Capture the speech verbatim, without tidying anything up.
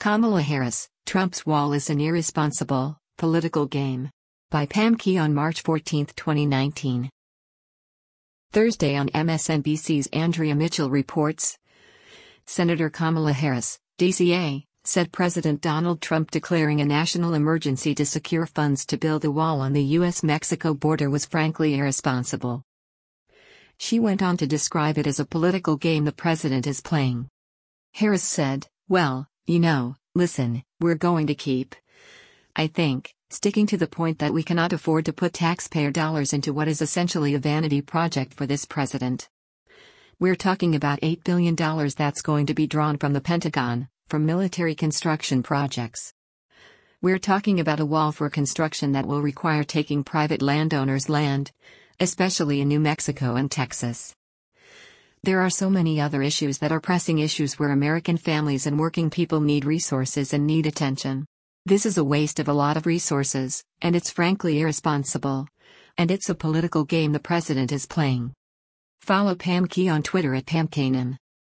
Kamala Harris, Trump's wall is an irresponsible, political game. By Pam Key on March fourteenth, twenty nineteen. Thursday on M S N B C's Andrea Mitchell reports. Senator Kamala Harris, D C A, said President Donald Trump declaring a national emergency to secure funds to build a wall on the U S Mexico border was frankly irresponsible. She went on to describe it as a political game the president is playing. Harris said, "Well, you know, listen, we're going to keep, I think, sticking to the point that we cannot afford to put taxpayer dollars into what is essentially a vanity project for this president. We're talking about eight billion dollars that's going to be drawn from the Pentagon, from military construction projects. We're talking about a wall for construction that will require taking private landowners' land, especially in New Mexico and Texas. There are so many other issues that are pressing issues where American families and working people need resources and need attention. This is a waste of a lot of resources, and it's frankly irresponsible. And it's a political game the president is playing." Follow Pam Key on Twitter at Pam Kanan.